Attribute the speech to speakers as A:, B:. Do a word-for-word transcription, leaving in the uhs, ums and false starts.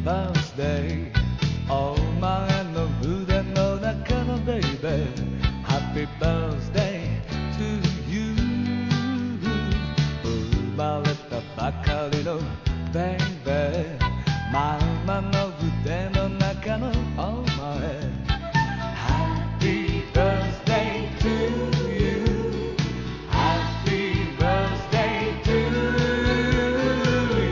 A: バースデーお前の腕の中のベイベー Happy birthday to you 生まれたばかりのベイベー